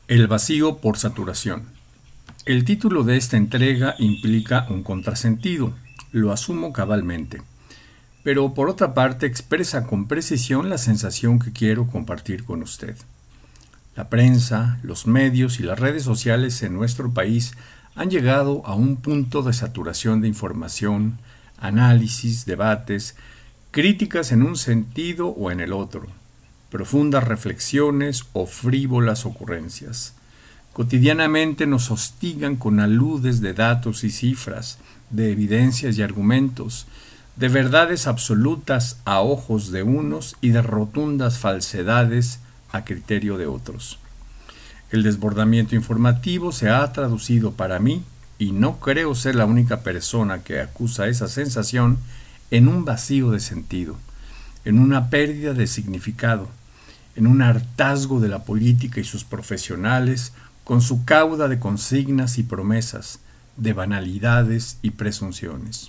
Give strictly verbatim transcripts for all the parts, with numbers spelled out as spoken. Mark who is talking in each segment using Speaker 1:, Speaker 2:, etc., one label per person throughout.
Speaker 1: El vacío por saturación. El título de esta entrega implica un contrasentido, lo asumo cabalmente, pero por otra parte expresa con precisión la sensación que quiero compartir con usted. La prensa, los medios y las redes sociales en nuestro país han llegado a un punto de saturación de información, análisis, debates, críticas en un sentido o en el otro, profundas reflexiones o frívolas ocurrencias. Cotidianamente nos hostigan con aludes de datos y cifras, de evidencias y argumentos, de verdades absolutas a ojos de unos y de rotundas falsedades a criterio de otros. El desbordamiento informativo se ha traducido para mí, y no creo ser la única persona que acusa esa sensación, en un vacío de sentido, en una pérdida de significado, en un hartazgo de la política y sus profesionales con su cauda de consignas y promesas, de banalidades y presunciones.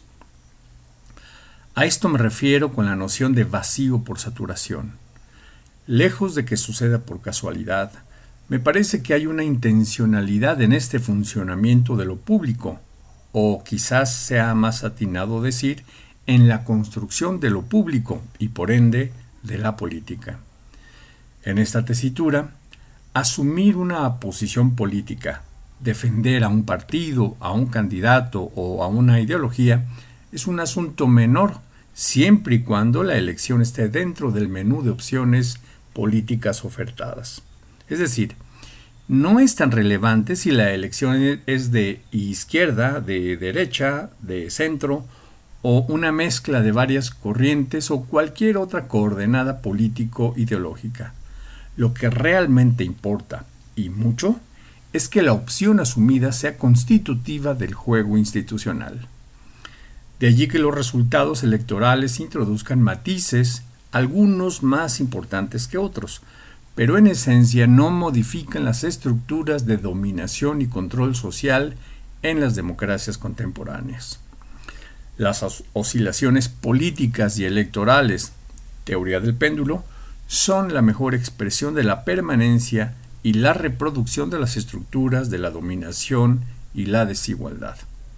Speaker 1: A esto me refiero con la noción de vacío por saturación. Lejos de que suceda por casualidad, me parece que hay una intencionalidad en este funcionamiento de lo público, o quizás sea más atinado decir, en la construcción de lo público y por ende de la política. En esta tesitura, asumir una posición política, defender a un partido, a un candidato o a una ideología es un asunto menor, siempre y cuando la elección esté dentro del menú de opciones políticas ofertadas. Es decir, no es tan relevante si la elección es de izquierda, de derecha, de centro o una mezcla de varias corrientes o cualquier otra coordenada político-ideológica. Lo que realmente importa, y mucho, es que la opción asumida sea constitutiva del juego institucional. De allí que los resultados electorales introduzcan matices, algunos más importantes que otros, pero en esencia no modifican las estructuras de dominación y control social en las democracias contemporáneas. Las oscilaciones políticas y electorales, teoría del péndulo, son la mejor expresión de la permanencia y la reproducción de las estructuras de la dominación y la desigualdad.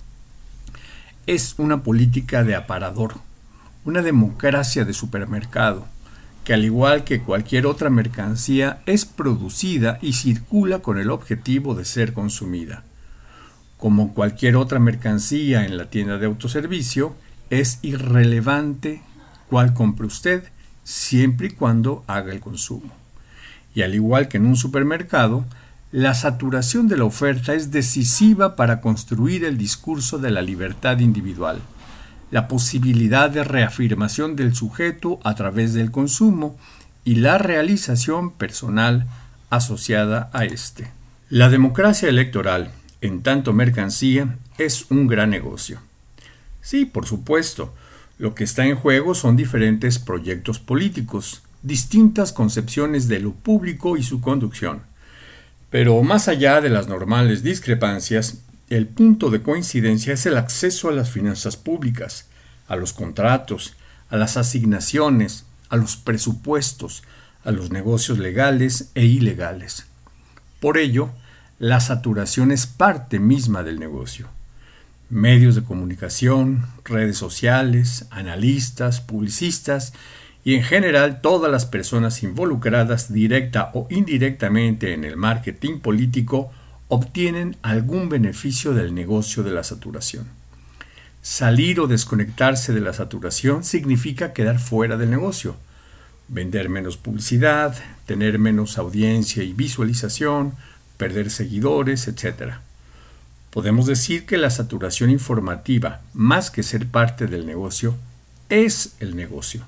Speaker 1: Es una política de aparador, una democracia de supermercado, que al igual que cualquier otra mercancía es producida y circula con el objetivo de ser consumida. Como cualquier otra mercancía en la tienda de autoservicio, es irrelevante cuál compre usted, siempre y cuando haga el consumo. Y al igual que en un supermercado, la saturación de la oferta es decisiva para construir el discurso de la libertad individual, la posibilidad de reafirmación del sujeto a través del consumo y la realización personal asociada a éste. La democracia electoral, en tanto mercancía, es un gran negocio. Sí, por supuesto, lo que está en juego son diferentes proyectos políticos, distintas concepciones de lo público y su conducción. Pero más allá de las normales discrepancias, el punto de coincidencia es el acceso a las finanzas públicas, a los contratos, a las asignaciones, a los presupuestos, a los negocios legales e ilegales. Por ello, la saturación es parte misma del negocio. Medios de comunicación, redes sociales, analistas, publicistas y en general todas las personas involucradas directa o indirectamente en el marketing político obtienen algún beneficio del negocio de la saturación. Salir o desconectarse de la saturación significa quedar fuera del negocio, vender menos publicidad, tener menos audiencia y visualización, perder seguidores, etcétera. Podemos decir que la saturación informativa, más que ser parte del negocio, es el negocio.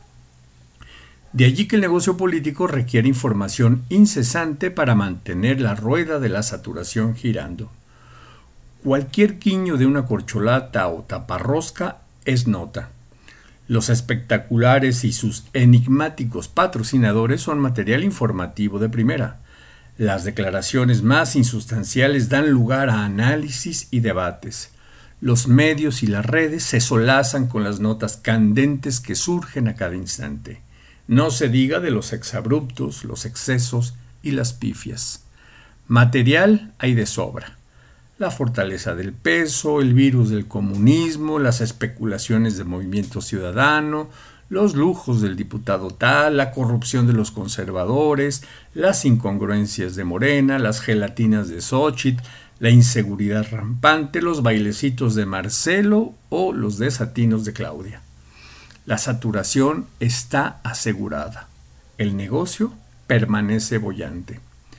Speaker 1: De allí que el negocio político requiere información incesante para mantener la rueda de la saturación girando. Cualquier guiño de una corcholata o taparrosca es nota. Los espectaculares y sus enigmáticos patrocinadores son material informativo de primera. Las declaraciones más insustanciales dan lugar a análisis y debates. Los medios y las redes se solazan con las notas candentes que surgen a cada instante. No se diga de los exabruptos, los excesos y las pifias. Material hay de sobra. La fortaleza del peso, el virus del comunismo, las especulaciones del movimiento ciudadano, los lujos del diputado tal, la corrupción de los conservadores, las incongruencias de Morena, las gelatinas de Xóchitl, la inseguridad rampante, los bailecitos de Marcelo o los desatinos de Claudia. La saturación está asegurada. El negocio permanece boyante.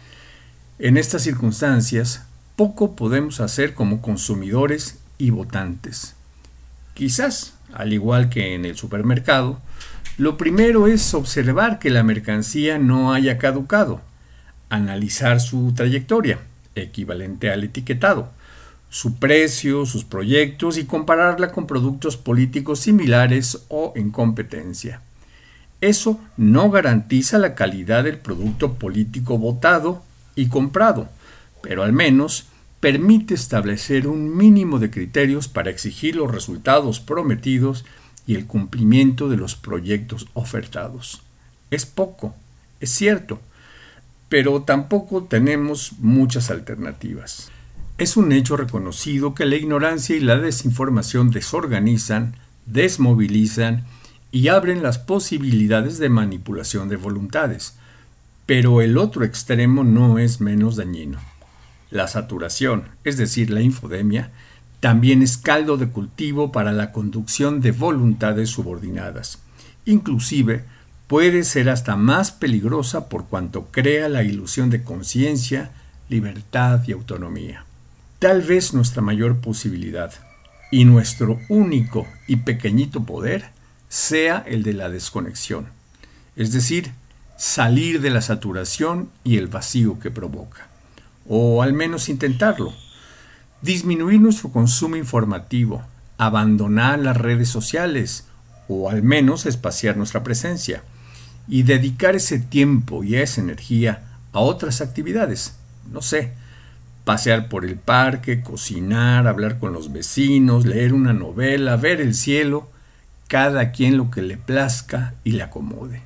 Speaker 1: En estas circunstancias, poco podemos hacer como consumidores y votantes. Quizás, al igual que en el supermercado, lo primero es observar que la mercancía no haya caducado, analizar su trayectoria, equivalente al etiquetado, su precio, sus proyectos y compararla con productos políticos similares o en competencia. Eso no garantiza la calidad del producto político votado y comprado, pero al menos permite establecer un mínimo de criterios para exigir los resultados prometidos y el cumplimiento de los proyectos ofertados. Es poco, es cierto, pero tampoco tenemos muchas alternativas. Es un hecho reconocido que la ignorancia y la desinformación desorganizan, desmovilizan y abren las posibilidades de manipulación de voluntades. Pero el otro extremo no es menos dañino. La saturación, es decir, la infodemia, también es caldo de cultivo para la conducción de voluntades subordinadas. Inclusive, puede ser hasta más peligrosa por cuanto crea la ilusión de conciencia, libertad y autonomía. Tal vez nuestra mayor posibilidad y nuestro único y pequeñito poder sea el de la desconexión, es decir, salir de la saturación y el vacío que provoca, o al menos intentarlo, disminuir nuestro consumo informativo, abandonar las redes sociales, o al menos espaciar nuestra presencia, y dedicar ese tiempo y esa energía a otras actividades, no sé, pasear por el parque, cocinar, hablar con los vecinos, leer una novela, ver el cielo, cada quien lo que le plazca y le acomode.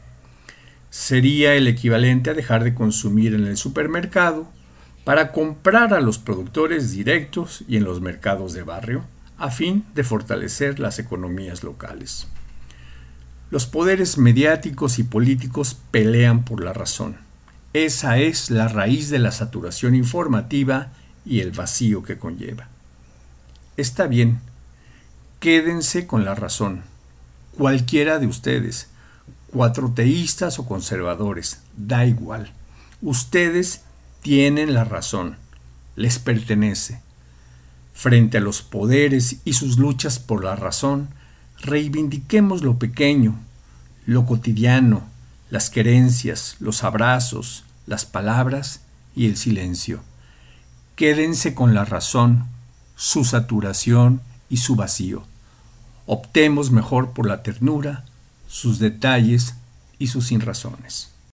Speaker 1: Sería el equivalente a dejar de consumir en el supermercado para comprar a los productores directos y en los mercados de barrio, a fin de fortalecer las economías locales. Los poderes mediáticos y políticos pelean por la razón. Esa es la raíz de la saturación informativa y el vacío que conlleva. Está bien, quédense con la razón. Cualquiera de ustedes, cuatroteístas o conservadores, da igual. Ustedes tienen la razón, les pertenece. Frente a los poderes y sus luchas por la razón, reivindiquemos lo pequeño, lo cotidiano, las querencias, los abrazos, las palabras y el silencio. Quédense con la razón, su saturación y su vacío. Optemos mejor por la ternura, sus detalles y sus sinrazones.